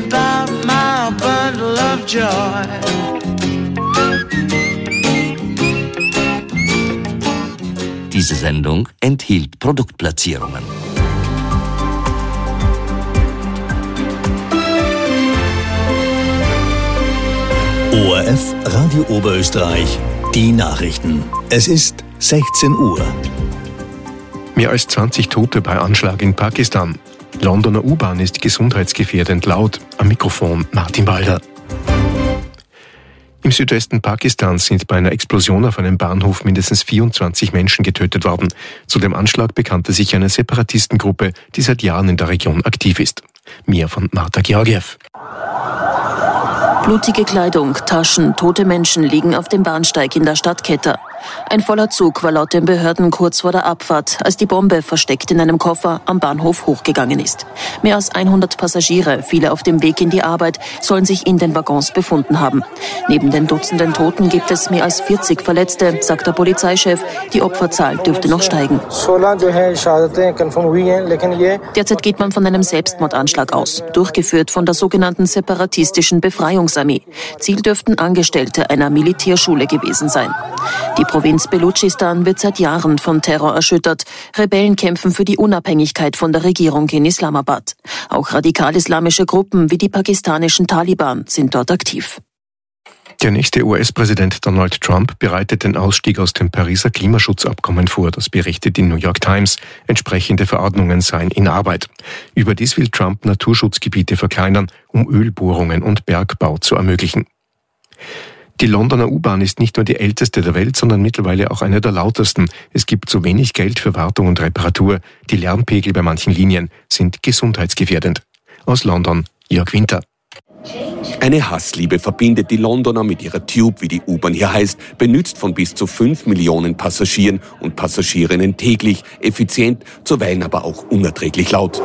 about my bundle of joy. Diese Sendung enthielt Produktplatzierungen. ORF Radio Oberösterreich, die Nachrichten. Es ist 16 Uhr. Mehr als 20 Tote bei Anschlag in Pakistan. Londoner U-Bahn ist gesundheitsgefährdend laut. Am Mikrofon Martin Walder. Im Südwesten Pakistans sind bei einer Explosion auf einem Bahnhof mindestens 24 Menschen getötet worden. Zu dem Anschlag bekannte sich eine Separatistengruppe, die seit Jahren in der Region aktiv ist. Mehr von Marta Georgiev. Blutige Kleidung, Taschen, tote Menschen liegen auf dem Bahnsteig in der Stadt Quetta. Ein voller Zug war laut den Behörden kurz vor der Abfahrt, als die Bombe versteckt in einem Koffer am Bahnhof hochgegangen ist. Mehr als 100 Passagiere, viele auf dem Weg in die Arbeit, sollen sich in den Waggons befunden haben. Neben den Dutzenden Toten gibt es mehr als 40 Verletzte, sagt der Polizeichef. Die Opferzahl dürfte noch steigen. Derzeit geht man von einem Selbstmordanschlag aus, durchgeführt von der sogenannten separatistischen Befreiungsarmee. Ziel dürften Angestellte einer Militärschule gewesen sein. Die Provinz Belutschistan wird seit Jahren von Terror erschüttert. Rebellen kämpfen für die Unabhängigkeit von der Regierung in Islamabad. Auch radikal-islamische Gruppen wie die pakistanischen Taliban sind dort aktiv. Der nächste US-Präsident Donald Trump bereitet den Ausstieg aus dem Pariser Klimaschutzabkommen vor, das berichtet die New York Times. Entsprechende Verordnungen seien in Arbeit. Überdies will Trump Naturschutzgebiete verkleinern, um Ölbohrungen und Bergbau zu ermöglichen. Die Londoner U-Bahn ist nicht nur die älteste der Welt, sondern mittlerweile auch eine der lautesten. Es gibt zu wenig Geld für Wartung und Reparatur. Die Lärmpegel bei manchen Linien sind gesundheitsgefährdend. Aus London, Jörg Winter. Eine Hassliebe verbindet die Londoner mit ihrer Tube, wie die U-Bahn hier heißt, benutzt von bis zu 5 Millionen Passagieren und Passagierinnen täglich, effizient, zuweilen aber auch unerträglich laut.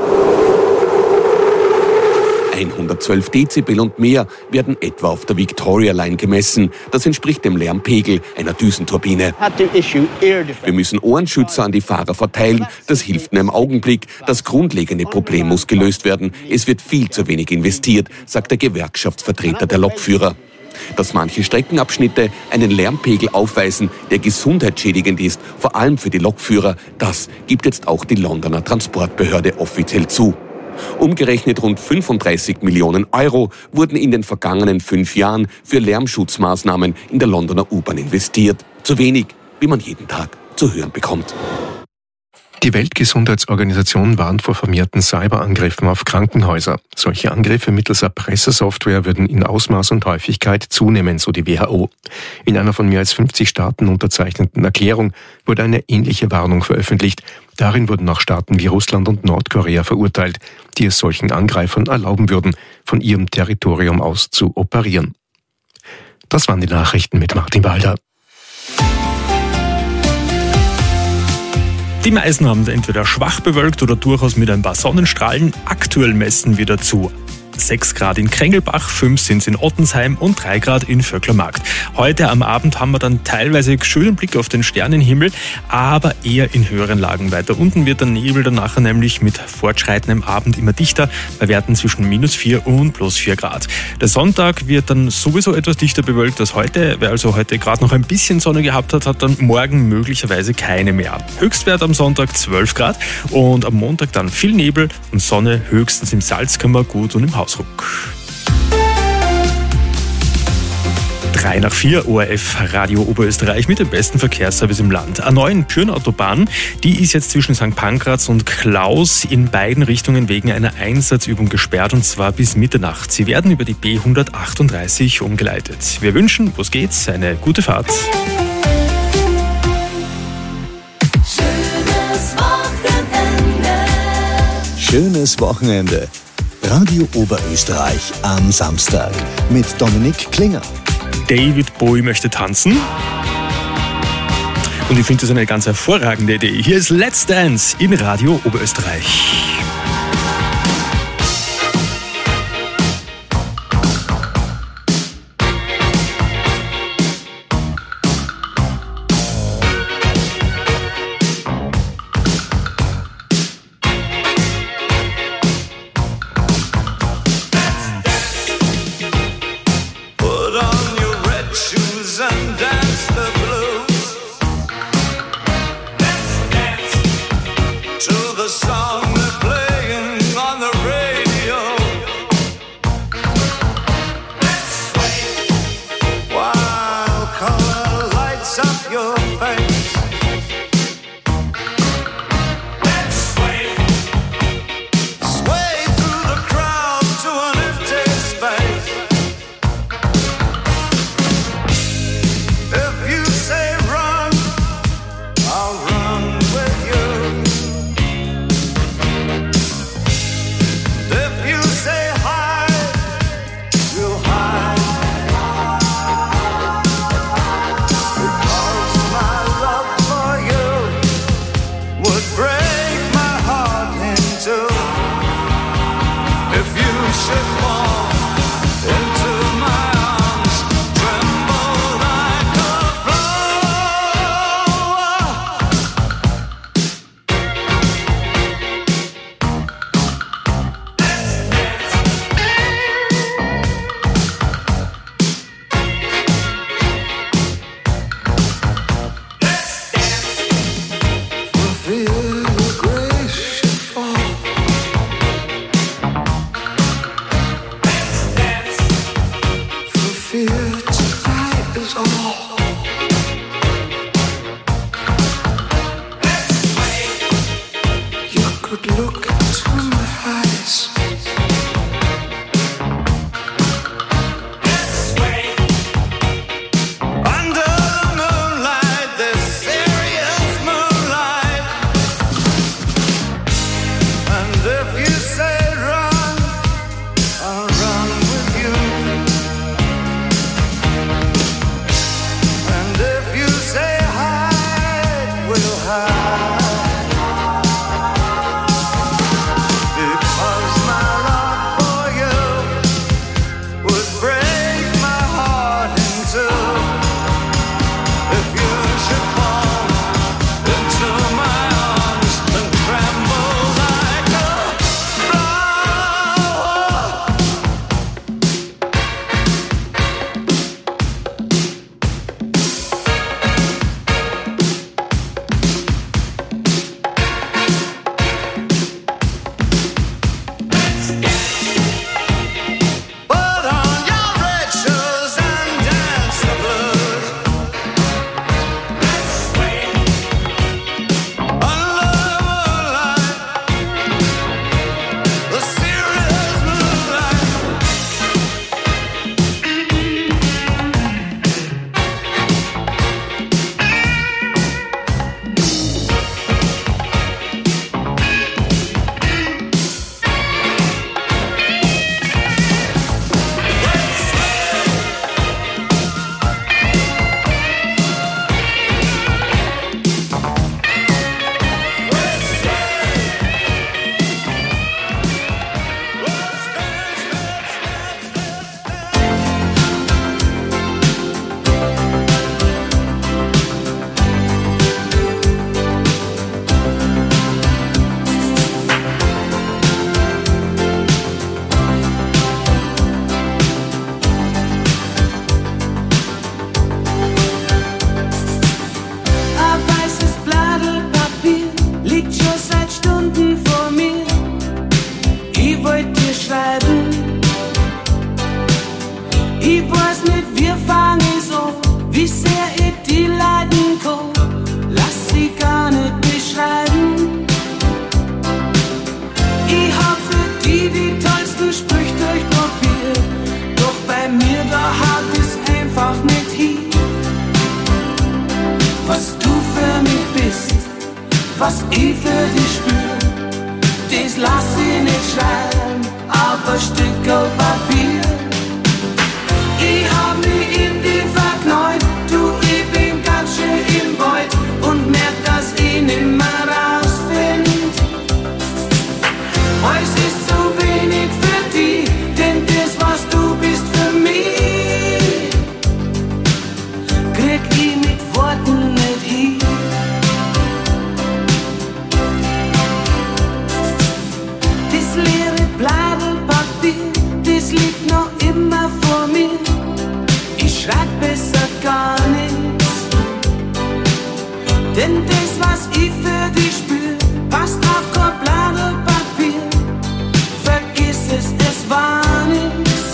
112 Dezibel und mehr werden etwa auf der Victoria Line gemessen. Das entspricht dem Lärmpegel einer Düsenturbine. Wir müssen Ohrenschützer an die Fahrer verteilen. Das hilft nur im Augenblick. Das grundlegende Problem muss gelöst werden. Es wird viel zu wenig investiert, sagt der Gewerkschaftsvertreter der Lokführer. Dass manche Streckenabschnitte einen Lärmpegel aufweisen, der gesundheitsschädigend ist, vor allem für die Lokführer, das gibt jetzt auch die Londoner Transportbehörde offiziell zu. Umgerechnet rund 35 Millionen Euro wurden in den vergangenen 5 Jahren für Lärmschutzmaßnahmen in der Londoner U-Bahn investiert. Zu wenig, wie man jeden Tag zu hören bekommt. Die Weltgesundheitsorganisation warnt vor vermehrten Cyberangriffen auf Krankenhäuser. Solche Angriffe mittels Erpressersoftware würden in Ausmaß und Häufigkeit zunehmen, so die WHO. In einer von mehr als 50 Staaten unterzeichneten Erklärung wurde eine ähnliche Warnung veröffentlicht. Darin wurden auch Staaten wie Russland und Nordkorea verurteilt, die es solchen Angreifern erlauben würden, von ihrem Territorium aus zu operieren. Das waren die Nachrichten mit Martin Walder. Die meisten haben entweder schwach bewölkt oder durchaus mit ein paar Sonnenstrahlen. Aktuell messen wir dazu 6 Grad in Krängelbach, 5 sind es in Ottensheim und 3 Grad in Vöcklermarkt. Heute am Abend haben wir dann teilweise schönen Blick auf den Sternenhimmel, aber eher in höheren Lagen. Weiter unten wird der Nebel dann nachher nämlich mit fortschreitendem Abend immer dichter, bei Werten zwischen -4 und +4 Grad. Der Sonntag wird dann sowieso etwas dichter bewölkt als heute. Wer also heute gerade noch ein bisschen Sonne gehabt hat, hat dann morgen möglicherweise keine mehr. Höchstwert am Sonntag 12 Grad und am Montag dann viel Nebel und Sonne, höchstens im Salzkammergut und im Hausruck. 3 nach 4 ORF Radio Oberösterreich mit dem besten Verkehrsservice im Land. A9 Pürn-Autobahn, die ist jetzt zwischen St. Pankraz und Klaus in beiden Richtungen wegen einer Einsatzübung gesperrt und zwar bis Mitternacht. Sie werden über die B138 umgeleitet. Wir wünschen, los geht's, eine gute Fahrt. Schönes Wochenende. Radio Oberösterreich am Samstag mit Dominik Klinger. David Bowie möchte tanzen. Und ich finde das eine ganz hervorragende Idee. Hier ist Let's Dance in Radio Oberösterreich. Ich weiß nicht, wie fang ich so, wie sehr ich die leiden kann. Lass sie gar nicht beschreiben. Ich hab für die tollsten Sprüche durchprobiert. Doch bei mir, da haut es einfach nicht hin. Was du für mich bist, was ich für dich spür, das lass ich nicht schreiben auf ein Stück Papier. Ich hab mich in die verknallt, du, ich bin ganz schön im Wald und merk, dass ich nimmer rausfind. Alles ist zu wenig für dich, denn das, was du bist für mich, krieg ich mit Worten nicht hin. Das leere Blattpapier, das liegt noch immer vor mir. Ich schreib besser gar nichts, denn das, was ich für dich spür, passt auf kein Blattpapier. Vergiss es, es war nichts.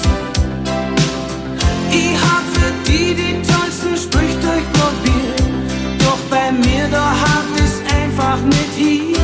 Ich hab für die tollsten Sprüche durchprobiert, doch bei mir, da haut es einfach nicht hin.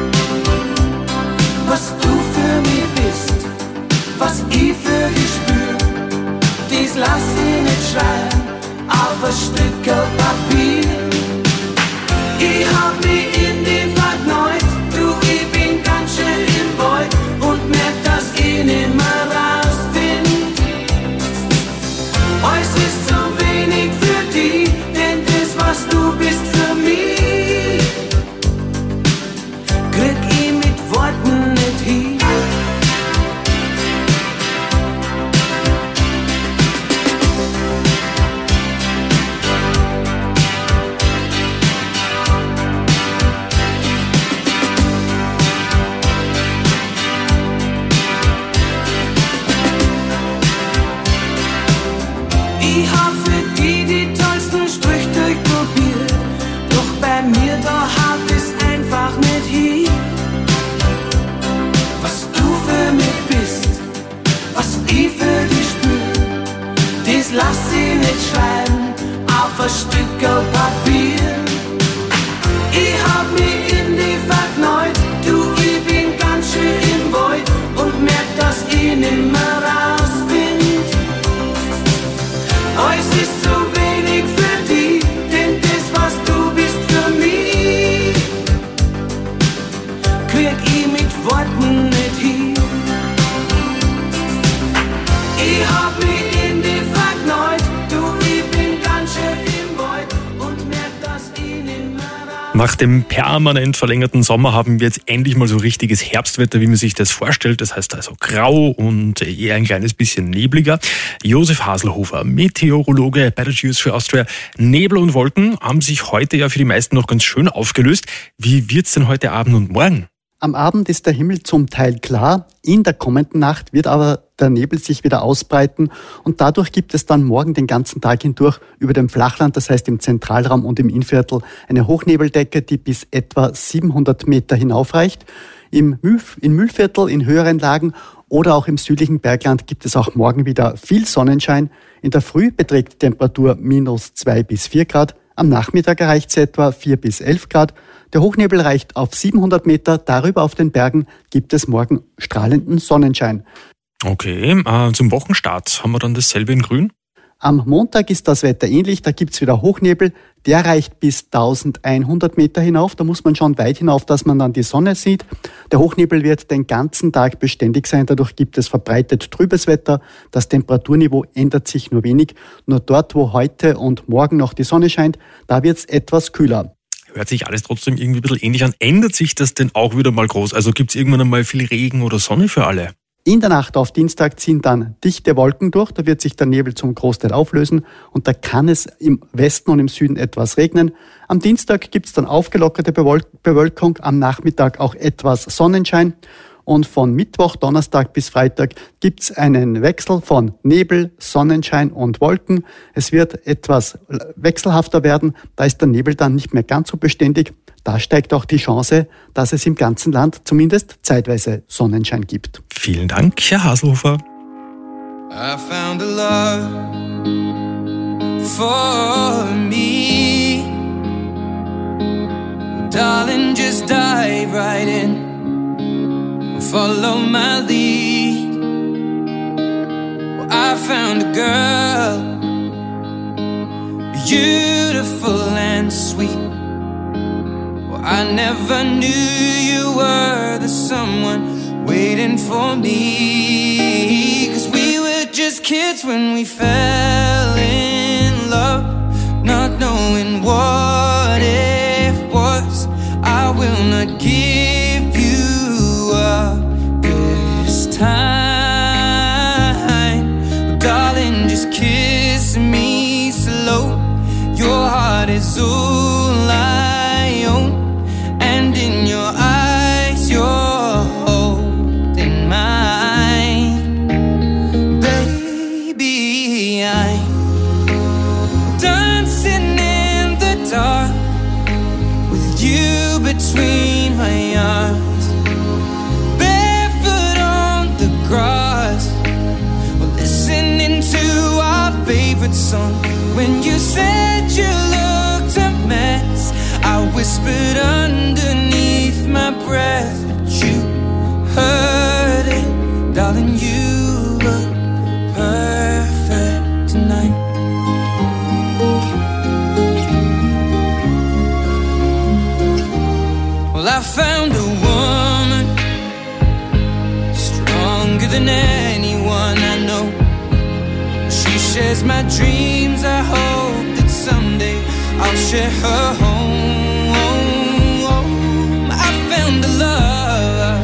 Was du für mich bist, was ich für dich spür, dies lass ich nicht schreiben auf ein Stück Papier. Ich hab mich in die verknallt, du, ich bin ganz schön im Wald und merk, dass ich nimmer rausfind. Alles ist zu wenig für dich, denn das, was du bist für mich, krieg ich mit Worten nicht hin. Ich hab für die tollsten Sprüche durchprobiert, doch bei mir, da haut es einfach nicht hin. Was du für mich bist, was ich für dich spür, das lass ich nicht schreiben auf ein Stück Papier. Ich hab mich in die verknallt, du, ich bin ganz schön im Wald und merk, dass ich nimmer rausfind. Alles ist zu wenig für dich, denn das, was du bist für mich, krieg ich mit Worten nicht hin. Ich hab mich in die verknallt, du, ich bin ganz schön im Wald und merk, dass ich nimmer raus. Nach dem permanent verlängerten Sommer haben wir jetzt endlich mal so richtiges Herbstwetter, wie man sich das vorstellt. Das heißt also grau und eher ein kleines bisschen nebliger. Josef Haselhofer, Meteorologe bei der News für Austria. Nebel und Wolken haben sich heute ja für die meisten noch ganz schön aufgelöst. Wie wird's denn heute Abend und morgen? Am Abend ist der Himmel zum Teil klar, in der kommenden Nacht wird aber der Nebel sich wieder ausbreiten und dadurch gibt es dann morgen den ganzen Tag hindurch über dem Flachland, das heißt im Zentralraum und im Innviertel, eine Hochnebeldecke, die bis etwa 700 Meter hinaufreicht. Im Mühlviertel, in höheren Lagen oder auch im südlichen Bergland gibt es auch morgen wieder viel Sonnenschein. In der Früh beträgt die Temperatur minus 2 bis 4 Grad, am Nachmittag erreicht sie etwa 4 bis 11 Grad. Der Hochnebel reicht auf 700 Meter, darüber auf den Bergen gibt es morgen strahlenden Sonnenschein. Okay, zum Wochenstart haben wir dann dasselbe in Grün? Am Montag ist das Wetter ähnlich, da gibt's wieder Hochnebel, der reicht bis 1100 Meter hinauf, da muss man schon weit hinauf, dass man dann die Sonne sieht. Der Hochnebel wird den ganzen Tag beständig sein, dadurch gibt es verbreitet trübes Wetter, das Temperaturniveau ändert sich nur wenig, nur dort, wo heute und morgen noch die Sonne scheint, da wird's etwas kühler. Hört sich alles trotzdem irgendwie ein bisschen ähnlich an. Ändert sich das denn auch wieder mal groß? Also gibt's irgendwann einmal viel Regen oder Sonne für alle? In der Nacht auf Dienstag ziehen dann dichte Wolken durch, da wird sich der Nebel zum Großteil auflösen und da kann es im Westen und im Süden etwas regnen. Am Dienstag gibt's dann aufgelockerte Bewölkung, am Nachmittag auch etwas Sonnenschein und von Mittwoch, Donnerstag bis Freitag gibt's einen Wechsel von Nebel, Sonnenschein und Wolken. Es wird etwas wechselhafter werden, da ist der Nebel dann nicht mehr ganz so beständig. Da steigt auch die Chance, dass es im ganzen Land zumindest zeitweise Sonnenschein gibt. Vielen Dank, Herr Haselhofer. I found a love for me. Darling, just dive right in, follow my lead. Well, I found a girl, beautiful and sweet. Well, I never knew you were the someone waiting for me. 'Cause we were just kids when we fell in love, not knowing what it was. I will not give you up this time. Darling, just kiss me slow. Your heart is all I own, and in your eyes you're holding mine. Baby, I'm dancing in the dark with you between my arms, barefoot on the grass, listening to our favorite song. When you said you looked a mess, I whispered underneath my breath, but you heard it. Darling, you look perfect tonight. Well, I found a woman stronger than anyone I know. She shares my dreams. I hope that someday I'll share her home. I found a love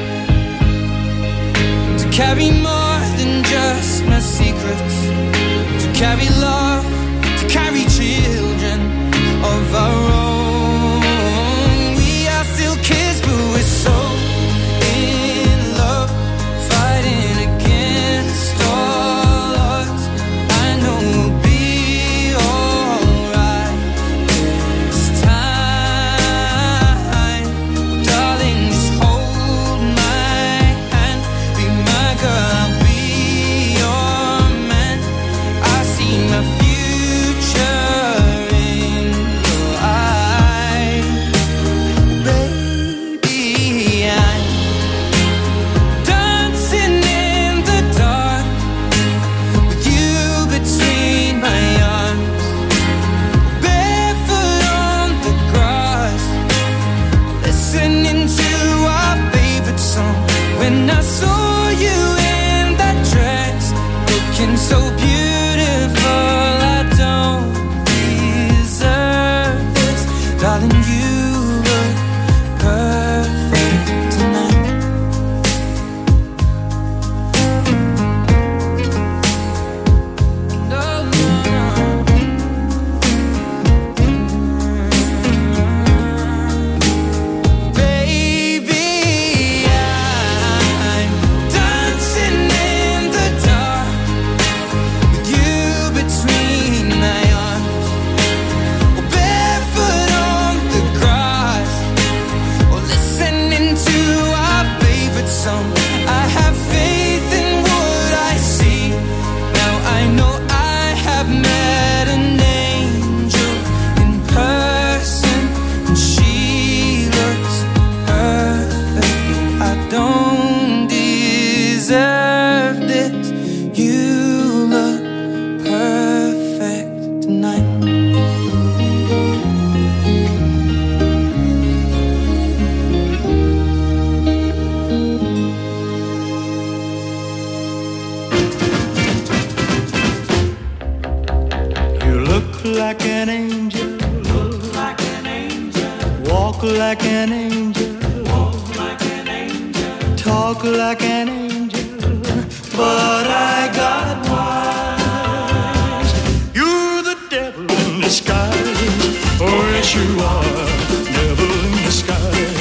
to carry more than just my secrets, to carry love, to carry children of our own. We are still kids, but we're so in love, fighting against all odds. I know we'll be alright this time. Darling, just hold my hand, be my girl, I'll be your man. I see my future in your eyes. Baby, I'm dancing in the dark with you between my arms, barefoot on the grass, listening to our favorite song. When I saw you in that dress, looking so beautiful, I don't deserve this. Darling, you look perfect tonight. No, no, no. Baby, I'm dancing in the dark with you between my arms, barefoot on the grass, or listening to our favorite song. I have faith in what I see. Now I know I have met an angel in person, and she looks perfect. I don't deserve this. You look perfect tonight. You look like an angel, walk like an angel, talk like an angel, but I got wise. You're the devil in disguise. Oh yes you are, devil in disguise.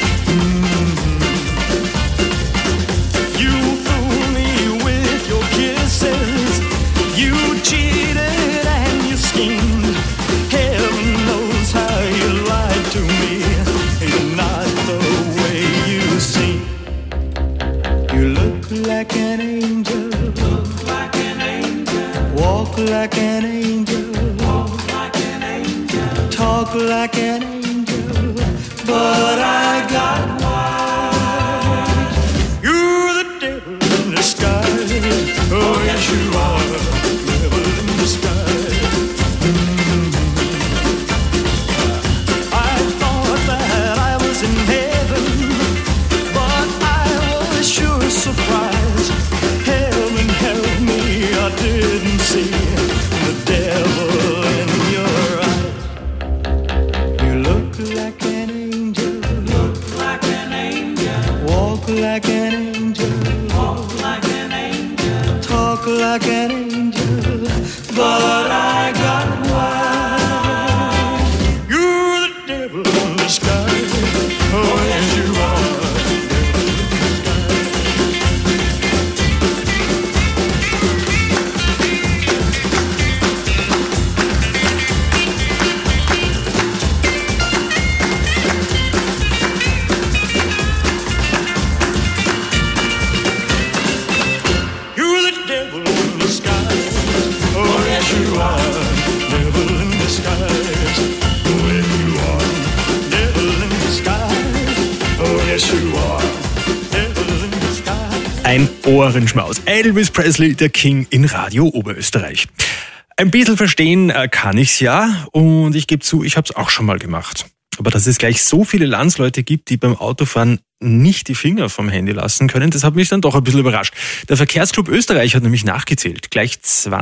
You fool me with your kisses, you cheated and you schemed. Heaven knows how you lied to me. It's not the way you seem. You look like an angel, like an angel, walk like an angel, talk like an angel, but I got wise. You're the devil in disguise. Oh yes you are, devil in disguise. I thought that I was in heaven, but I was sure surprised. Heaven help me, I didn't see the devil in your eyes. You look like an angel, look like an angel, walk like an angel, walk like an angel, talk like an angel, but I got wise. You're the devil in disguise. Oh yes you are. Ein Ohrenschmaus. Elvis Presley, der King in Radio Oberösterreich. Ein bisschen verstehen kann ich's ja und ich gebe zu, ich habe es auch schon mal gemacht. Aber dass es gleich so viele Landsleute gibt, die beim Autofahren nicht die Finger vom Handy lassen können, das hat mich dann doch ein bisschen überrascht. Der Verkehrsclub Österreich hat nämlich nachgezählt. Gleich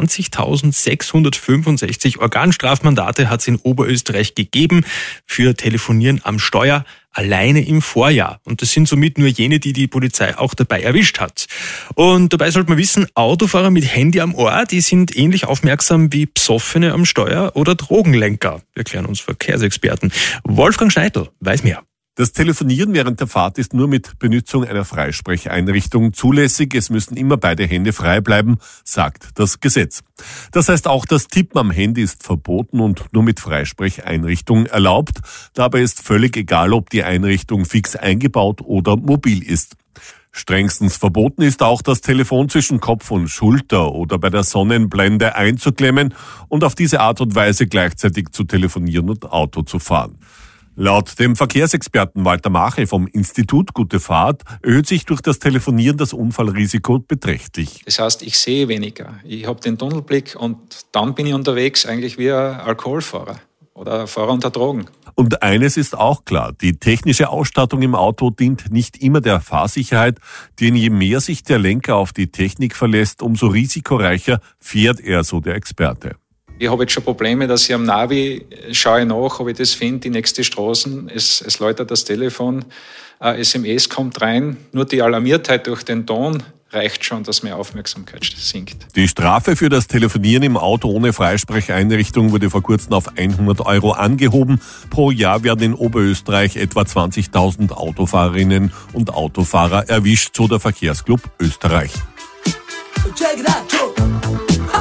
20.665 Organstrafmandate hat es in Oberösterreich gegeben für Telefonieren am Steuer, alleine im Vorjahr. Und das sind somit nur jene, die die Polizei auch dabei erwischt hat. Und dabei sollte man wissen, Autofahrer mit Handy am Ohr, die sind ähnlich aufmerksam wie Psoffene am Steuer oder Drogenlenker. Wir erklären uns Verkehrsexperten. Wolfgang Schneidl weiß mehr. Das Telefonieren während der Fahrt ist nur mit Benutzung einer Freisprecheinrichtung zulässig. Es müssen immer beide Hände frei bleiben, sagt das Gesetz. Das heißt auch, das Tippen am Handy ist verboten und nur mit Freisprecheinrichtung erlaubt. Dabei ist völlig egal, ob die Einrichtung fix eingebaut oder mobil ist. Strengstens verboten ist auch, das Telefon zwischen Kopf und Schulter oder bei der Sonnenblende einzuklemmen und auf diese Art und Weise gleichzeitig zu telefonieren und Auto zu fahren. Laut dem Verkehrsexperten Walter Machel vom Institut Gute Fahrt erhöht sich durch das Telefonieren das Unfallrisiko beträchtlich. Das heißt, ich sehe weniger. Ich habe den Tunnelblick und dann bin ich unterwegs eigentlich wie ein Alkoholfahrer oder ein Fahrer unter Drogen. Und eines ist auch klar, die technische Ausstattung im Auto dient nicht immer der Fahrsicherheit, denn je mehr sich der Lenker auf die Technik verlässt, umso risikoreicher fährt er, so der Experte. Ich habe jetzt schon Probleme, dass ich am Navi schaue nach, ob ich das finde, die nächste Straßen. Es läutet das Telefon, SMS kommt rein. Nur die Alarmiertheit durch den Ton reicht schon, dass meine Aufmerksamkeit sinkt. Die Strafe für das Telefonieren im Auto ohne Freisprecheinrichtung wurde vor kurzem auf 100 € angehoben. Pro Jahr werden in Oberösterreich etwa 20.000 Autofahrerinnen und Autofahrer erwischt, so der Verkehrsclub Österreich. Check it out, Joe. Ha.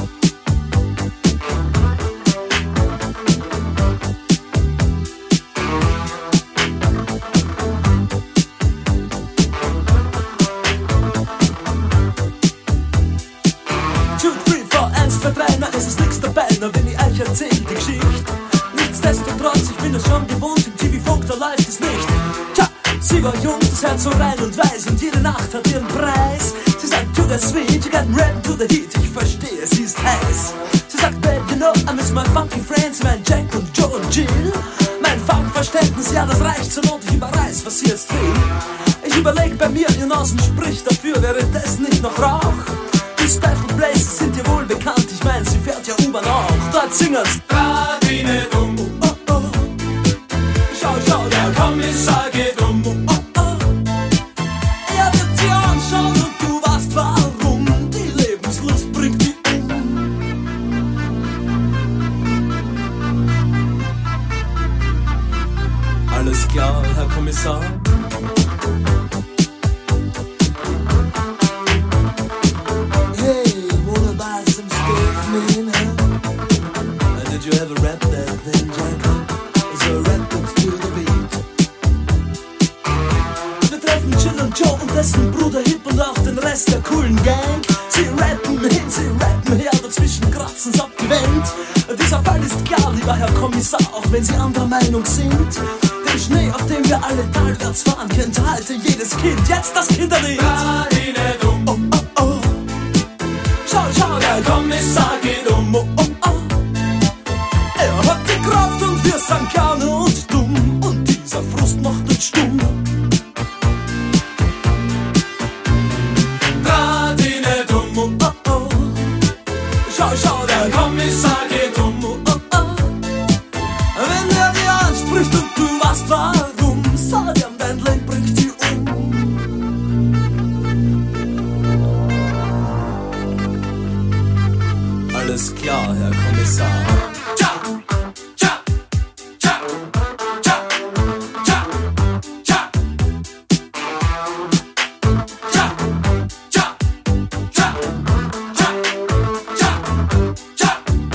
Es ist nichts dabei, nur wenn ich euch erzähl die Geschichte. Nichtsdestotrotz, ich bin es schon gewohnt, im TV-Funk, da läuft es nicht. Tja, sie war jung, das Herz so rein und weiß und jede Nacht hat ihren Preis. Sie sagt, to the sweet, you got rap to the heat, ich verstehe, sie ist heiß. Sie sagt, babe, you know, I miss my funky friends, mein Jack und Joe und Jill. Mein Funkverständnis, ja, das reicht zur Not, ich überreiß, was sie jetzt will. Ich überleg bei mir, ihr Nasen spricht dafür, wäre das nicht noch Rauch? Die Special Places sind dir wohl bekannt, ich mein, sie fährt ja U-Bahn auch. Dort singen's Radine dumm, oh oh. Schau, schau, der Kommissar geht um, oh oh. Er wird sie anschauen und du weißt warum. Die Lebenslust bringt die um. Alles klar, Herr Kommissar? Dessen Bruder Hip und auch den Rest der coolen Gang. Sie rappen hin, sie rappen her, dazwischen kratzen Kommissar, auch wenn sie anderer Meinung sind. Den Schnee, auf dem wir alle talwärts fahren, kennt heute jedes Kind. Jetzt das Kinderlied. Oh, oh, oh. Schau, schau, der Kommissar geht um. Oh, oh, oh. Er hat die Kraft und wir sind gerne und dumm. Und dieser Frust macht uns stumm. Draht ihn nicht um. Oh, oh, oh. Schau, schau, der Kommissar geht um. Oh, oh, oh. Wenn er dir anspricht und du weißt warum, sag ihm, dein Leben bringt dich um. Alles klar, Herr Kommissar. Tja, tja, tja, tja, tja, tja. Tja, tja, tja, tja, tja, tja.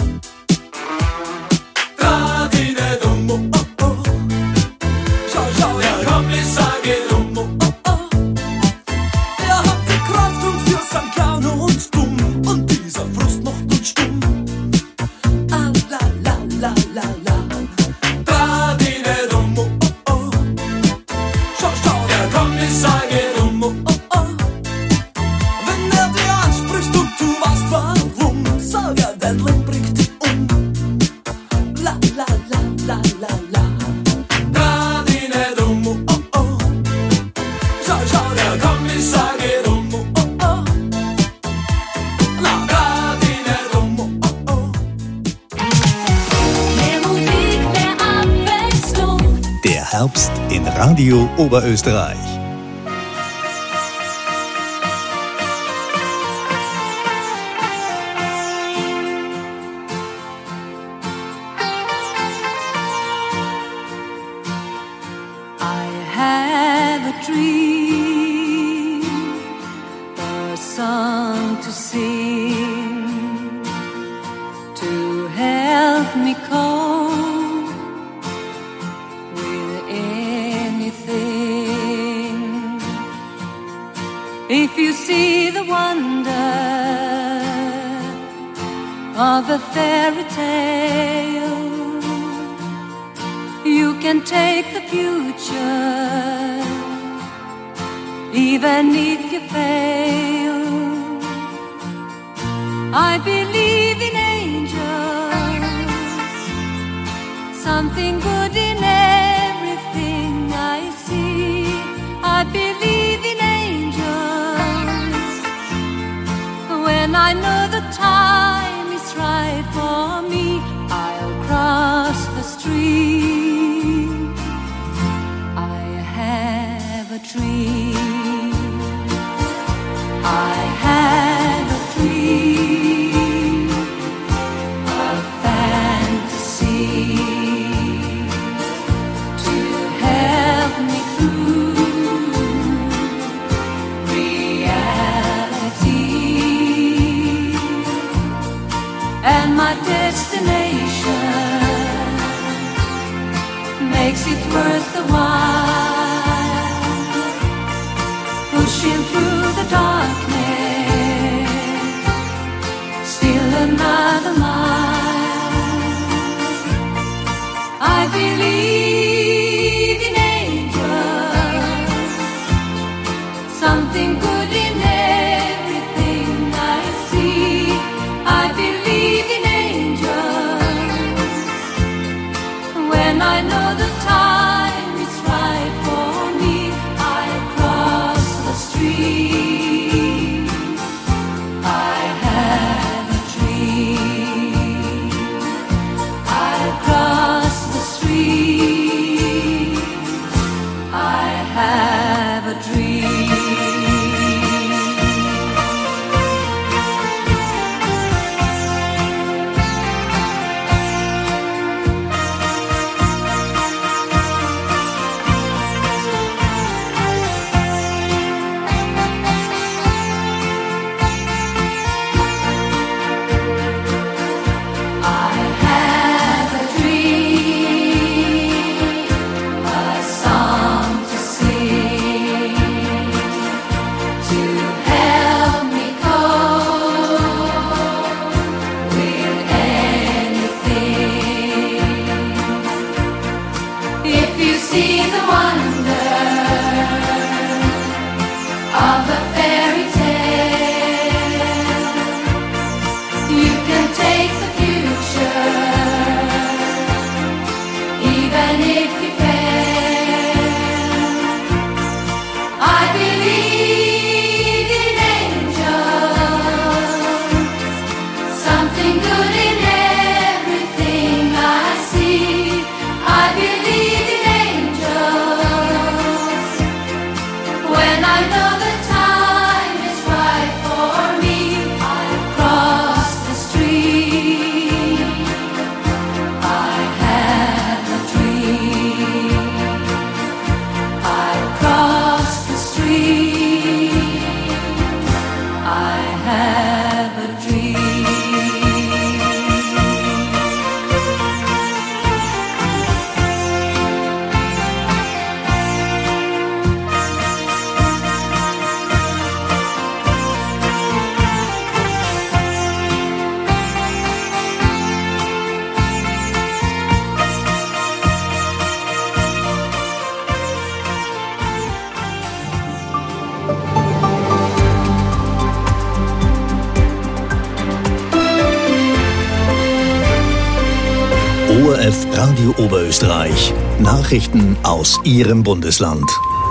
Draht ihn nicht um, oh, oh, oh. Schau, schau, Herr Kommissar geht um, oh, oh, oh. Er hat die Kraft und wir sind klein und dumm. Und dieser Frust macht uns stumm. Ah, la, la, la, la, la. Draht ihn nicht um, oh, oh, oh. Schau, schau, der Kommissar geht um, oh, oh, oh. Wenn er dir anspricht und du weißt warum, sag er, dein Leben bringt dich um. La, la, la, la, la, la. Draht ihn nicht um, oh, oh, oh. Schau, schau, der Kommissar geht um, oh, oh, oh. La, draht ihn nicht um, oh, oh, oh. Mehr Musik, mehr Abwechslung. Der Herbst in Radio Oberösterreich. I have a dream, a song to sing, to help me cope with anything. If you see the wonder of a fairy tale, you can take the future, even if you fail. I believe in angels, something good in everything I see. I believe in angels, when I know the time is right for me, I'll cross the stream. I have a dream. I have a dream, a fantasy to help me through reality. And my destination ORF Radio Oberösterreich. Nachrichten aus Ihrem Bundesland.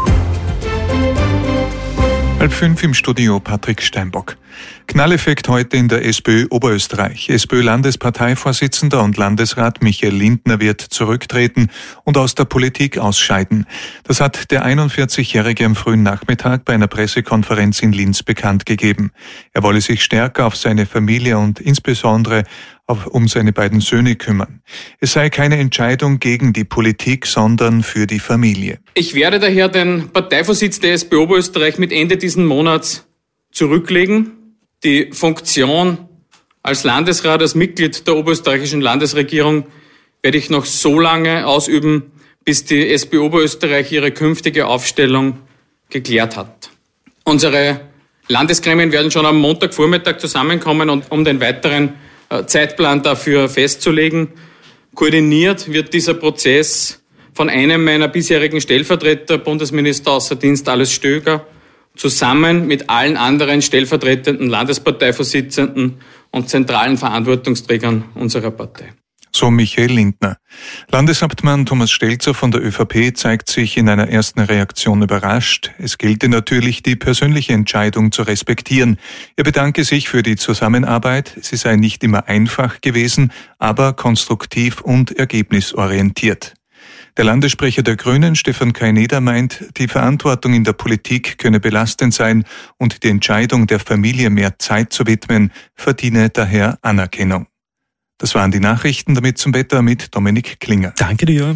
4:30 im Studio Patrick Steinbock. Knalleffekt heute in der SPÖ Oberösterreich. SPÖ-Landesparteivorsitzender und Landesrat Michael Lindner wird zurücktreten und aus der Politik ausscheiden. Das hat der 41-Jährige am frühen Nachmittag bei einer Pressekonferenz in Linz bekannt gegeben. Er wolle sich stärker auf seine Familie und insbesondere um seine beiden Söhne kümmern. Es sei keine Entscheidung gegen die Politik, sondern für die Familie. Ich werde daher den Parteivorsitz der SPÖ Oberösterreich mit Ende diesen Monats zurücklegen. Die Funktion als Landesrat, als Mitglied der oberösterreichischen Landesregierung werde ich noch so lange ausüben, bis die SPÖ Oberösterreich ihre künftige Aufstellung geklärt hat. Unsere Landesgremien werden schon am Montagvormittag zusammenkommen, um den weiteren Zeitplan dafür festzulegen. Koordiniert wird dieser Prozess von einem meiner bisherigen Stellvertreter, Bundesminister außer Dienst Alois Stöger, zusammen mit allen anderen stellvertretenden Landesparteivorsitzenden und zentralen Verantwortungsträgern unserer Partei. So Michael Lindner. Landeshauptmann Thomas Stelzer von der ÖVP zeigt sich in einer ersten Reaktion überrascht. Es gelte natürlich, die persönliche Entscheidung zu respektieren. Er bedanke sich für die Zusammenarbeit. Sie sei nicht immer einfach gewesen, aber konstruktiv und ergebnisorientiert. Der Landessprecher der Grünen, Stefan Kaineder, meint, die Verantwortung in der Politik könne belastend sein und die Entscheidung der Familie mehr Zeit zu widmen, verdiene daher Anerkennung. Das waren die Nachrichten, damit zum Wetter mit Dominik Klinger. Danke dir.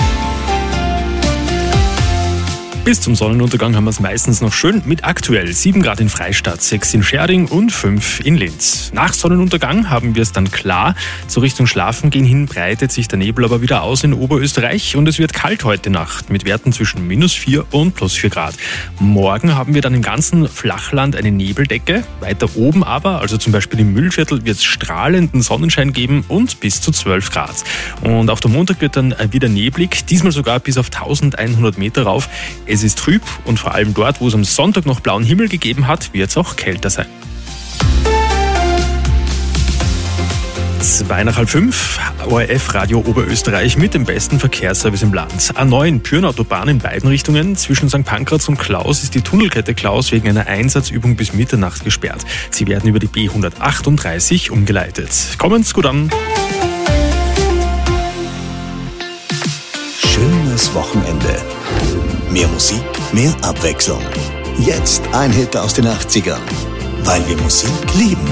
Bis zum Sonnenuntergang haben wir es meistens noch schön mit aktuell 7 Grad in Freistadt, 6 in Scherding und 5 in Linz. Nach Sonnenuntergang haben wir es dann klar. So Richtung Schlafengehen hin breitet sich der Nebel aber wieder aus in Oberösterreich und es wird kalt heute Nacht mit Werten zwischen -4 und +4 Grad. Morgen haben wir dann im ganzen Flachland eine Nebeldecke. Weiter oben aber, also zum Beispiel im Mühlviertel, wird es strahlenden Sonnenschein geben und bis zu 12 Grad. Und auch der Montag wird dann wieder neblig, diesmal sogar bis auf 1100 Meter rauf. Es ist trüb und vor allem dort, wo es am Sonntag noch blauen Himmel gegeben hat, wird es auch kälter sein. 4:45, ORF Radio Oberösterreich mit dem besten Verkehrsservice im Land. A9 Pürn-Autobahn in beiden Richtungen. Zwischen St. Pankraz und Klaus ist die Tunnelkette Klaus wegen einer Einsatzübung bis Mitternacht gesperrt. Sie werden über die B138 umgeleitet. Kommen's gut an. Schönes Wochenende. Mehr Musik, mehr Abwechslung. Jetzt ein Hit aus den 80ern. Weil wir Musik lieben.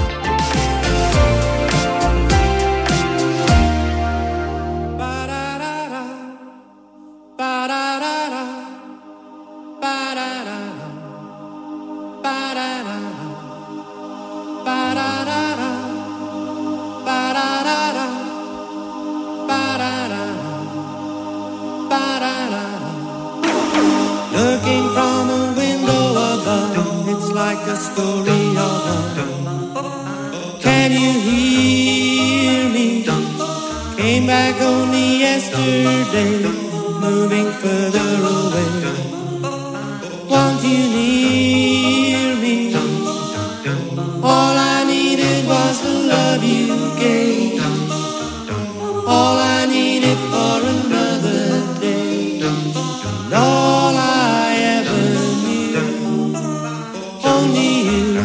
Looking from a window above, it's like a story of love. Can you hear me? Came back only yesterday, moving further away. Won't you near me? All I needed was the love you gave. All I needed for another day. And all I ever knew, only you.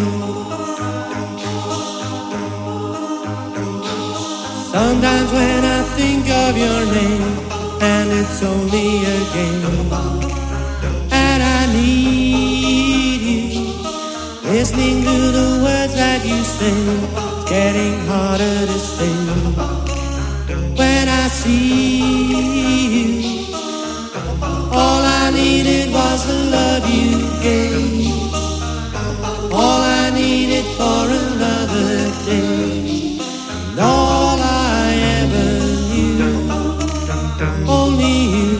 Sometimes when I think of your name, and it's only a game, and I need you, listening to the words that you say, it's getting harder to stay. When I see you, all I needed was the love you gave. All I needed for another day. And all I ever knew, only you.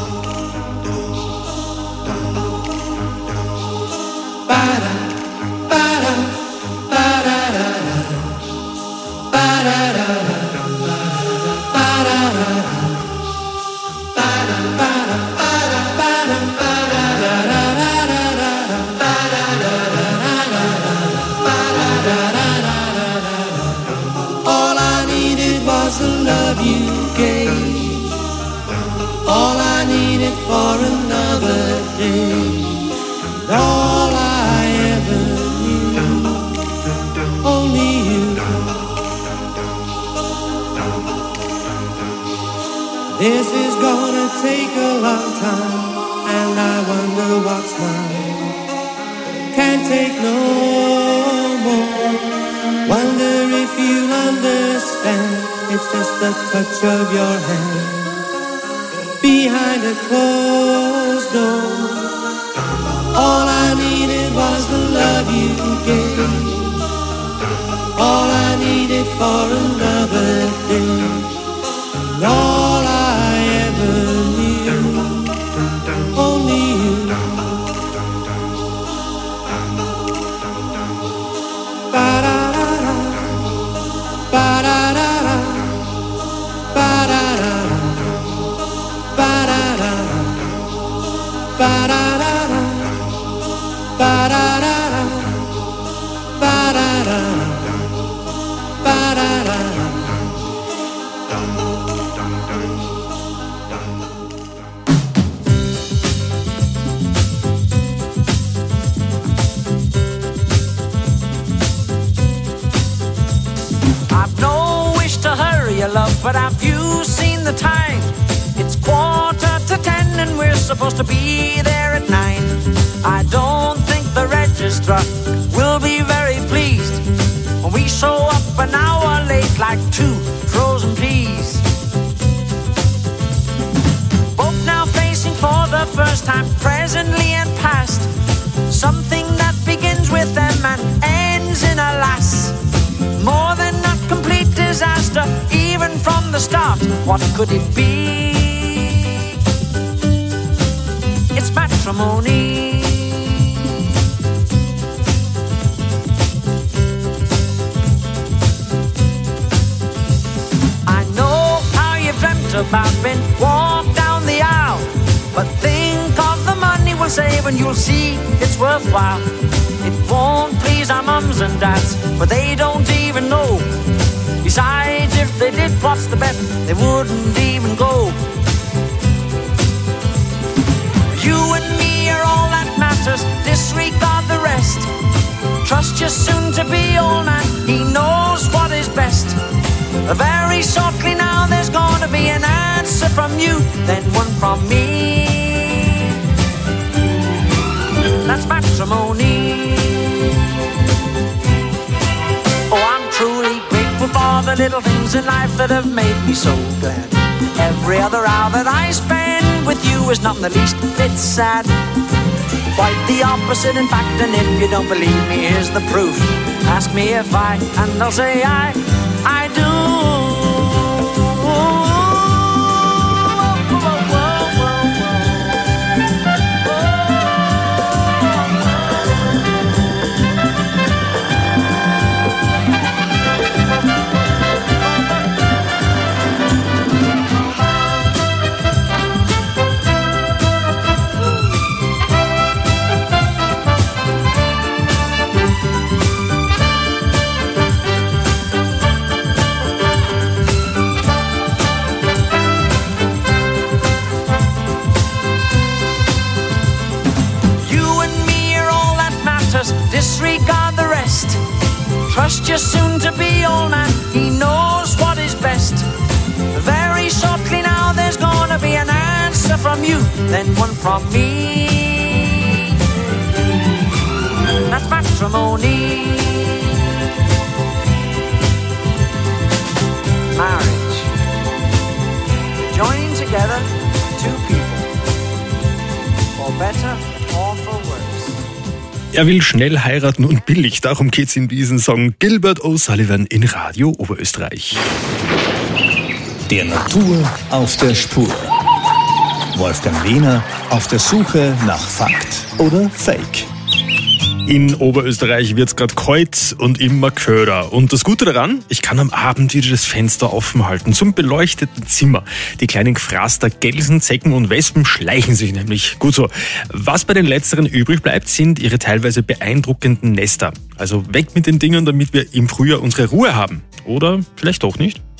Ba-da, ba-da, ba-da-da-da, ba-da-da-da. All I needed was the love you gave. day. And all I ever knew, only you. This is gonna take a long time, and I wonder what's mine. Can't take no more. Wonder if you'll understand. It's just the touch of your hand behind a closed door. All I needed was the love you gave. All I needed for another day. And all I ever knew, only you. Ba-da-da-da, ba-da-da-da, ba-da-da-da, ba-da-da-da, ba-da-da-da, ba-da-da-da, ba-da-da-da, ba-da-da-da. I've no wish to hurry you, love, but have you seen the time? It's 10:15 and we're supposed to be there at 9. I don't think the registrar will be very pleased when we show up an hour late like 2 frozen peas. Both now facing for the first time, presently and past, something that begins with M and ends in a lass. More than a complete disaster, even from the start. What could it be? It's matrimony. I know how you've dreamt about being walked down the aisle, but think of the money we'll save and you'll see it's worthwhile. It won't please our mums and dads, but they don't even know. Besides, if they did, what's the bet? They wouldn't even go. You and me are all that matters, disregard the rest. Trust your soon-to-be old man, he knows what is best. Very shortly now there's gonna be an answer from you, then one from me. That's matrimony. Oh, I'm truly grateful for the little things in life that have made me so glad. Every other hour that I spend with you is not in the least bit sad. Quite the opposite, in fact, and if you don't believe me, here's the proof. Ask me if I, and I'll say I do. Disregard the rest. Trust your soon-to-be old man, he knows what is best. Very shortly now there's gonna be an answer from you, then one from me. That's matrimony. Marriage. Joining together two people, for better or for worse. Er will schnell heiraten und billig, darum geht's in diesem Song. Gilbert O'Sullivan in Radio Oberösterreich. Der Natur auf der Spur. Wolfgang Wehner auf der Suche nach Fakt oder Fake. In Oberösterreich wird's gerade kalt und immer kühler. Und das Gute daran, ich kann am Abend wieder das Fenster offen halten zum beleuchteten Zimmer. Die kleinen Gefraster, Gelsen, Zecken und Wespen schleichen sich nämlich. Gut so. Was bei den Letzteren übrig bleibt, sind ihre teilweise beeindruckenden Nester. Also weg mit den Dingen, damit wir im Frühjahr unsere Ruhe haben. Oder vielleicht doch nicht?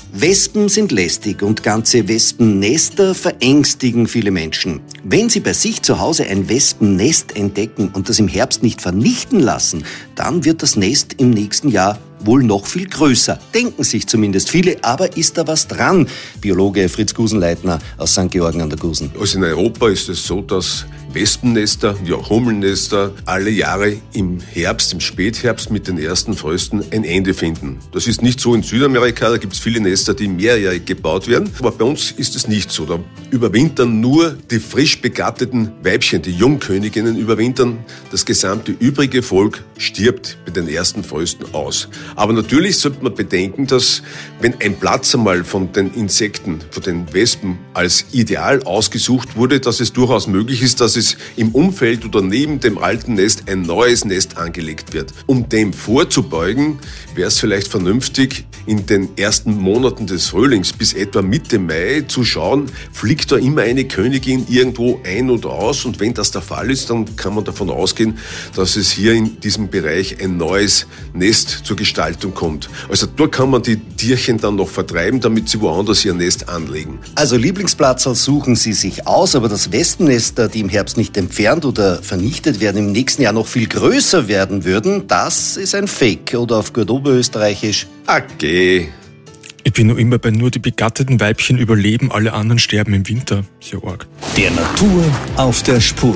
Wespen sind lästig und ganze Wespennester verängstigen viele Menschen. Wenn Sie bei sich zu Hause ein Wespennest entdecken und das im Herbst nicht vernichten lassen, dann wird das Nest im nächsten Jahr wohl noch viel größer. Denken sich zumindest viele, aber ist da was dran? Biologe Fritz Gusenleitner aus St. Georgen an der Gusen. Also in Europa ist es so, dass Wespennester, ja Hummelnester, alle Jahre im Herbst, im Spätherbst mit den ersten Frösten ein Ende finden. Das ist nicht so in Südamerika, da gibt es viele Nester, die mehrjährig gebaut werden. Aber bei uns ist es nicht so. Da überwintern nur die frisch begatteten Weibchen, die Jungköniginnen überwintern. Das gesamte übrige Volk stirbt mit den ersten Frösten aus. Aber natürlich sollte man bedenken, dass wenn ein Platz einmal von den Insekten, von den Wespen als ideal ausgesucht wurde, dass es durchaus möglich ist, dass es im Umfeld oder neben dem alten Nest ein neues Nest angelegt wird. Um dem vorzubeugen, wäre es vielleicht vernünftig, in den ersten Monaten des Frühlings bis etwa Mitte Mai zu schauen, fliegt da immer eine Königin irgendwo ein oder aus, und wenn das der Fall ist, dann kann man davon ausgehen, dass es hier in diesem Bereich ein neues Nest zur Gestaltung kommt. Also dort kann man die Tierchen dann noch vertreiben, damit sie woanders ihr Nest anlegen. Also Lieblingsplatz suchen Sie sich aus, aber dass Wespennester, die im Herbst nicht entfernt oder vernichtet werden, im nächsten Jahr noch viel größer werden würden, das ist ein Fake, oder auf gut Oberösterreichisch. Okay. Ich bin noch immer bei nur die begatteten Weibchen überleben, alle anderen sterben im Winter. Ist ja arg. Der Natur auf der Spur.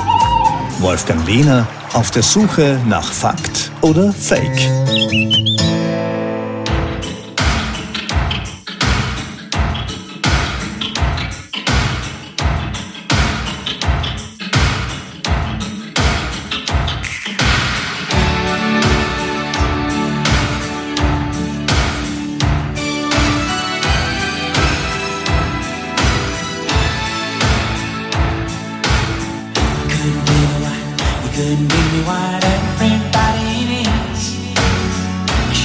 Wolfgang Wehner auf der Suche nach Fakt oder Fake. Couldn't give me what everybody needs.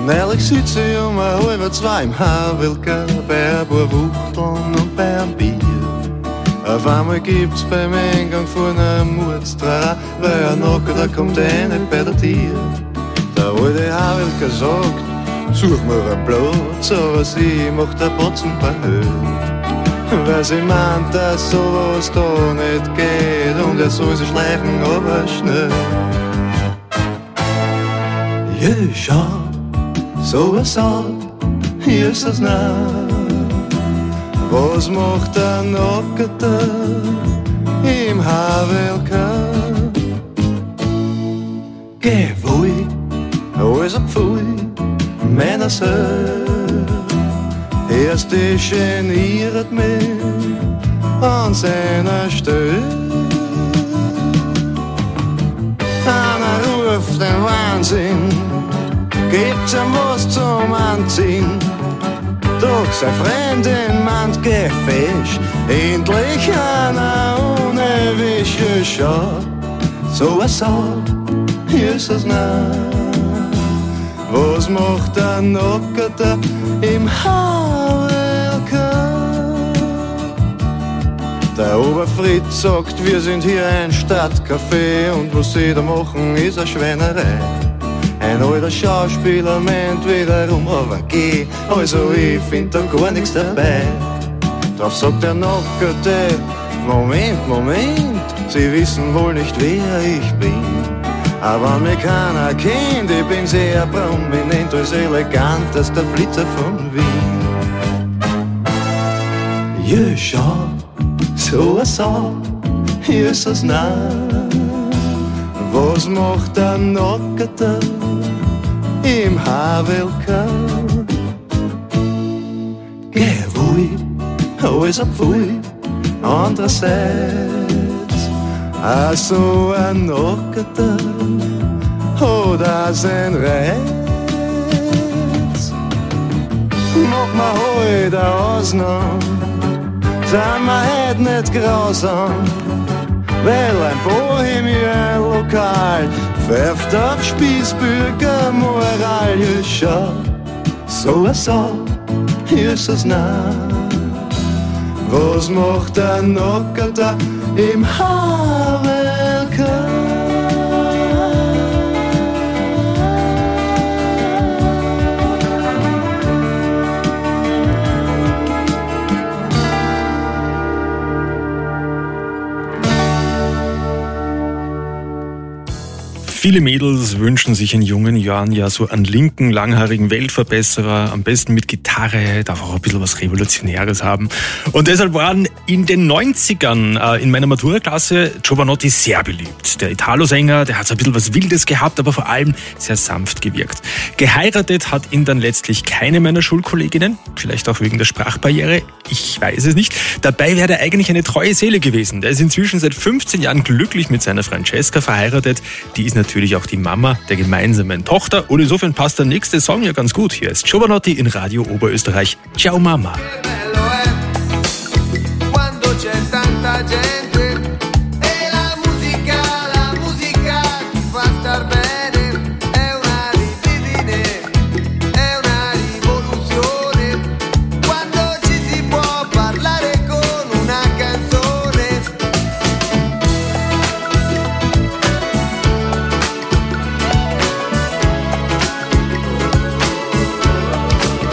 Neulich sitze ich um 1:30 im Havelka bei ein paar Wuchteln und bei einem Bier. Auf einmal gibt's beim Eingang von einem Mordstreit, weil ein Nacker kommt eine bei der Tür. Der alte Havelka sagt, such mir einen Platz, aber sie macht ein Batzen bei Höhe. Weil sie meint, dass sowas da nicht geht und er soll sich schleichen, aber schnell. Ja, schau, sowas an, hier ist das nah. Was macht der Nackerte im Havelka? Geh wohl, alles abvoll, meiner Söhne. Erst ich geniert mich an seiner Stelle. Einer ruft den Wahnsinn, gibt's ihm was zum Anziehen. Doch sein Freundin meint, geh fisch, endlich einer ohne Wische. Schau, so was so, hier ist es nah. Was macht der Nackerte im Havelka? Der Oberfritz sagt, wir sind hier ein Stadtcafé und was sie da machen ist eine Schweinerei. Ein alter Schauspieler meint wiederum, aber geh, also ich find da gar nichts dabei. Drauf sagt der Nackerte, Moment, Moment, Sie wissen wohl nicht, wer ich bin. Aber mir keiner kennt, ich bin sehr prominent, als elegantester Flitzer von Wien. Ja, schau, so was so, hier ist es nah. Was macht der Nackerte im Havelka? Geh wohl, alles abvoll, andererseits, also ein Nackerte oder sein Reiz. Mach mir heute eine Ausnahme, sind wir heute nicht grausam, weil ein Bohemian-Lokal pfeift auf Spießbürgermoral. Ja, schau, so was so, hier ist es nah. Was macht der Nackerte im Havelka? Viele Mädels wünschen sich in jungen Jahren ja so einen linken, langhaarigen Weltverbesserer, am besten mit Gitarre, darf auch ein bisschen was Revolutionäres haben. Und deshalb waren in den 90ern in meiner Matura-Klasse Jovanotti sehr beliebt. Der Italo-Sänger, der hat so ein bisschen was Wildes gehabt, aber vor allem sehr sanft gewirkt. Geheiratet hat ihn dann letztlich keine meiner Schulkolleginnen, vielleicht auch wegen der Sprachbarriere, ich weiß es nicht. Dabei wäre er eigentlich eine treue Seele gewesen. Der ist inzwischen seit 15 Jahren glücklich mit seiner Francesca verheiratet. Die ist natürlich auch die Mama der gemeinsamen Tochter. Und insofern passt der nächste Song ja ganz gut. Hier ist Jovanotti in Radio Oberösterreich. Ciao Mama.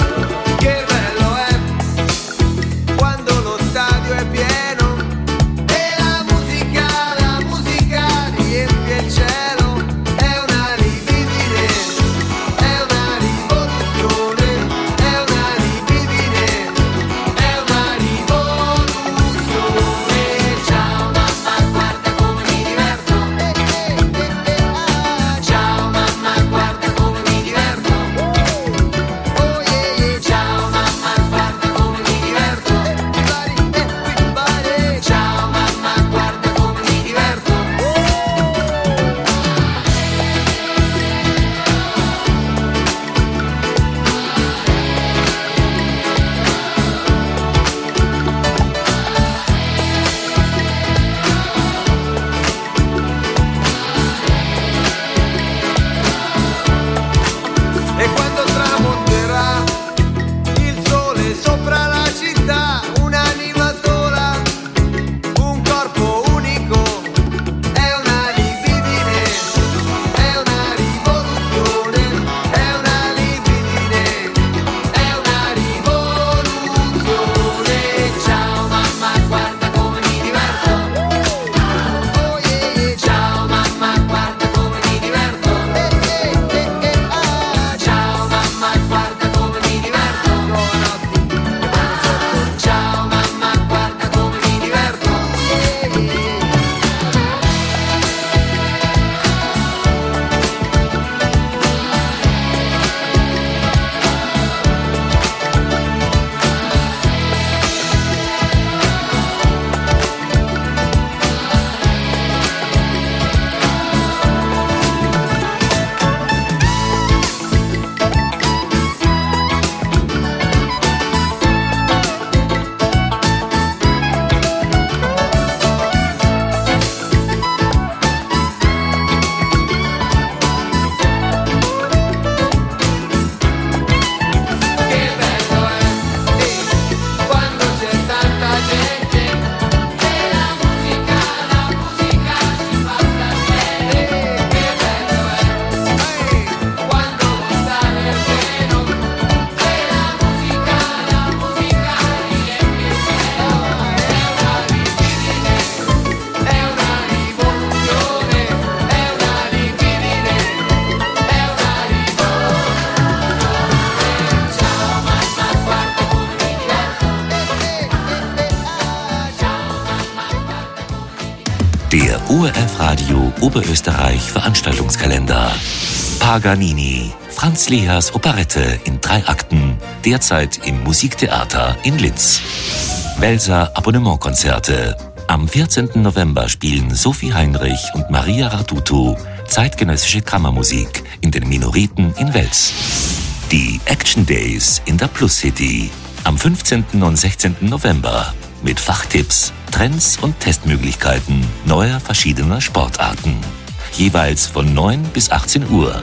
Che bello è quando lo stadio è pieno ORF Radio Oberösterreich Veranstaltungskalender. Paganini, Franz Lehers Operette in 3 Akten, derzeit im Musiktheater in Linz. Welser Abonnementkonzerte. Am 14. November spielen Sophie Heinrich und Maria Radutu zeitgenössische Kammermusik in den Minoriten in Wels. Die Action Days in der Plus City. Am 15. und 16. November mit Fachtipps, Trends und Testmöglichkeiten neuer verschiedener Sportarten. Jeweils von 9 bis 18 Uhr.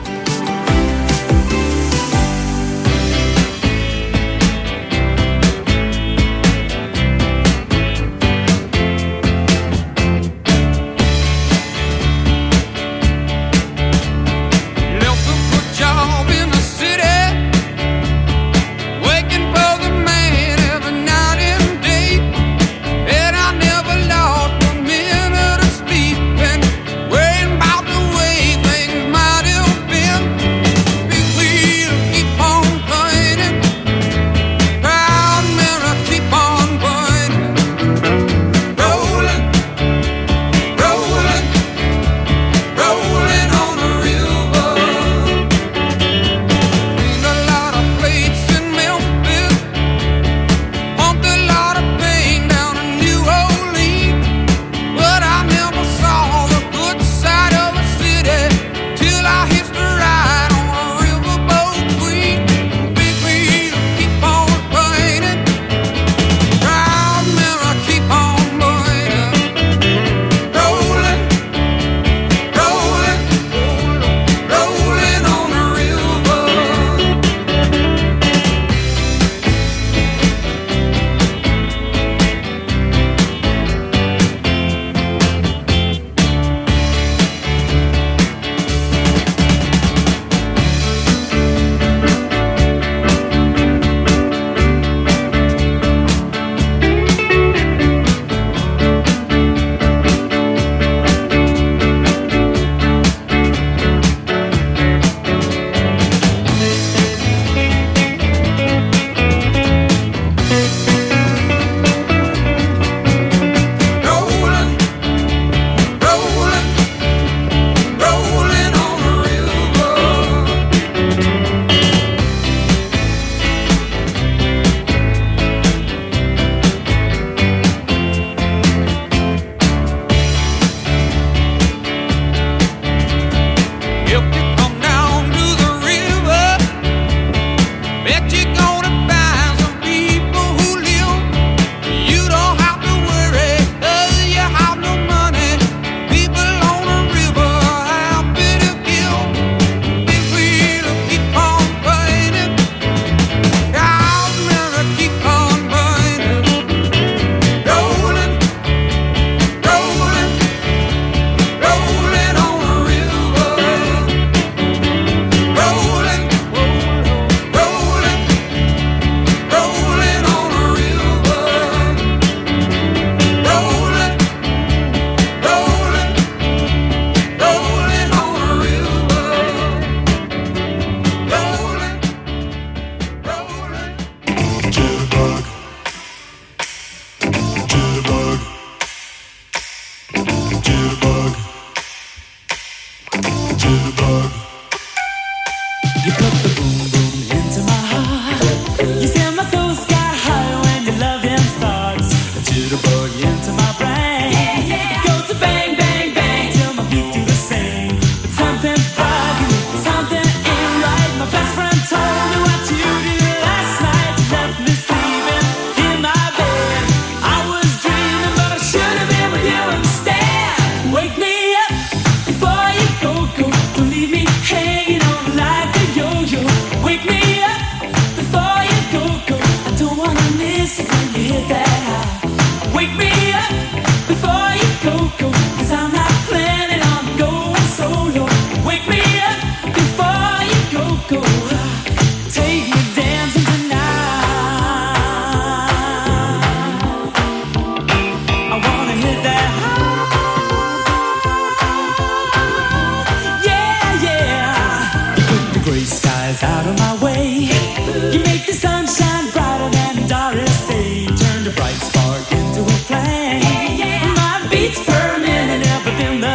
Turn the bright spark into a flame. My beats per minute, everything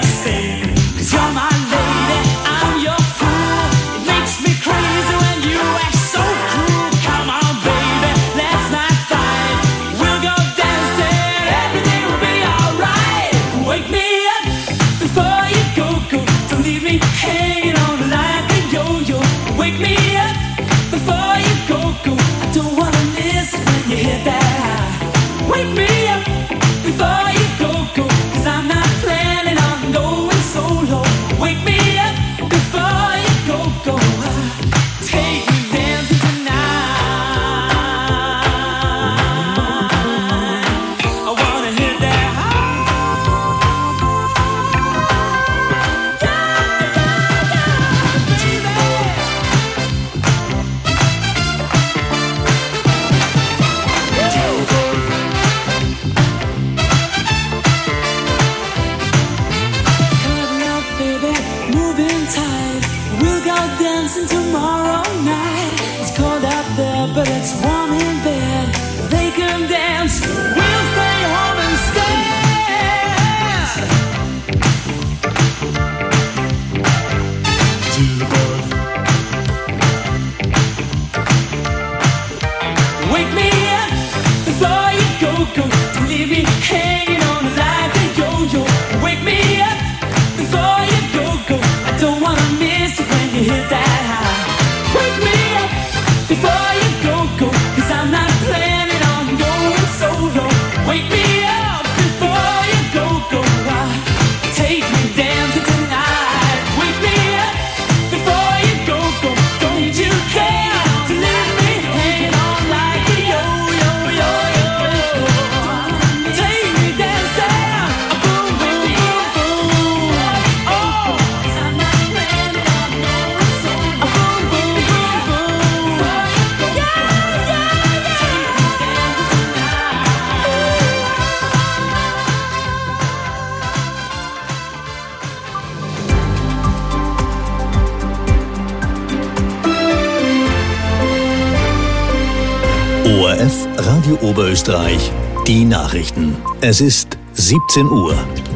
ORF Radio Oberösterreich. Die Nachrichten. Es ist 17 Uhr.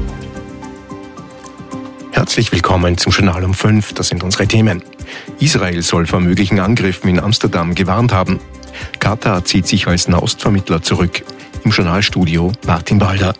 Herzlich willkommen zum Journal um 5. Das sind unsere Themen. Israel soll vor möglichen Angriffen in Amsterdam gewarnt haben. Katar zieht sich als Nahostvermittler zurück. Im Journalstudio Martin Walder.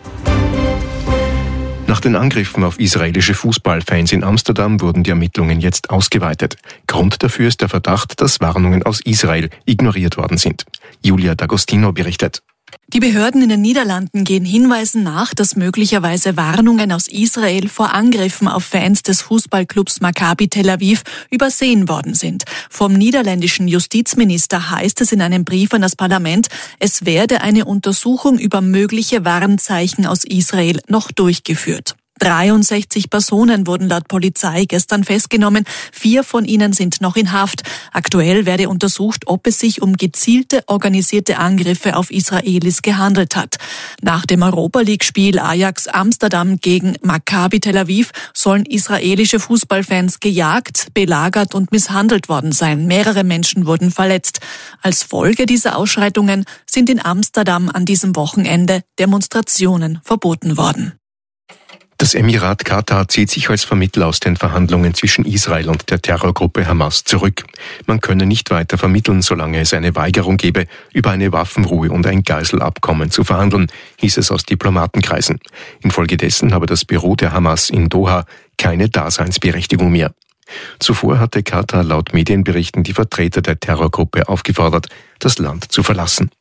Nach den Angriffen auf israelische Fußballfans in Amsterdam wurden die Ermittlungen jetzt ausgeweitet. Grund dafür ist der Verdacht, dass Warnungen aus Israel ignoriert worden sind. Julia D'Agostino berichtet. Die Behörden in den Niederlanden gehen Hinweisen nach, dass möglicherweise Warnungen aus Israel vor Angriffen auf Fans des Fußballclubs Maccabi Tel Aviv übersehen worden sind. Vom niederländischen Justizminister heißt es in einem Brief an das Parlament, es werde eine Untersuchung über mögliche Warnzeichen aus Israel noch durchgeführt. 63 Personen wurden laut Polizei gestern festgenommen. 4 von ihnen sind noch in Haft. Aktuell werde untersucht, ob es sich um gezielte, organisierte Angriffe auf Israelis gehandelt hat. Nach dem Europa-League-Spiel Ajax Amsterdam gegen Maccabi Tel Aviv sollen israelische Fußballfans gejagt, belagert und misshandelt worden sein. Mehrere Menschen wurden verletzt. Als Folge dieser Ausschreitungen sind in Amsterdam an diesem Wochenende Demonstrationen verboten worden. Das Emirat Katar zieht sich als Vermittler aus den Verhandlungen zwischen Israel und der Terrorgruppe Hamas zurück. Man könne nicht weiter vermitteln, solange es eine Weigerung gebe, über eine Waffenruhe und ein Geiselabkommen zu verhandeln, hieß es aus Diplomatenkreisen. Infolgedessen habe das Büro der Hamas in Doha keine Daseinsberechtigung mehr. Zuvor hatte Katar laut Medienberichten die Vertreter der Terrorgruppe aufgefordert, das Land zu verlassen.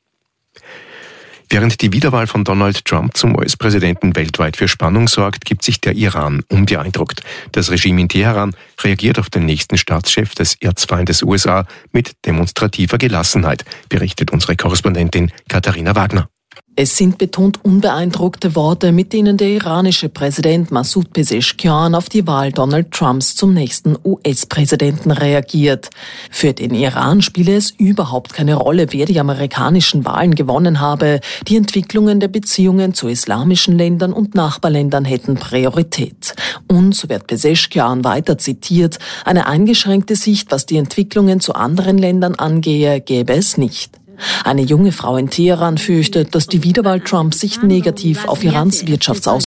Während die Wiederwahl von Donald Trump zum US-Präsidenten weltweit für Spannung sorgt, gibt sich der Iran unbeeindruckt. Das Regime in Teheran reagiert auf den nächsten Staatschef des Erzfeindes USA mit demonstrativer Gelassenheit, berichtet unsere Korrespondentin Katharina Wagner. Es sind betont unbeeindruckte Worte, mit denen der iranische Präsident Masoud Pezeshkian auf die Wahl Donald Trumps zum nächsten US-Präsidenten reagiert. Für den Iran spiele es überhaupt keine Rolle, wer die amerikanischen Wahlen gewonnen habe. Die Entwicklungen der Beziehungen zu islamischen Ländern und Nachbarländern hätten Priorität. Und, so wird Pezeshkian weiter zitiert, eine eingeschränkte Sicht, was die Entwicklungen zu anderen Ländern angehe, gäbe es nicht. Eine junge Frau in Teheran fürchtet, dass die Wiederwahl Trumps sich negativ auf Irans Wirtschaftsausbau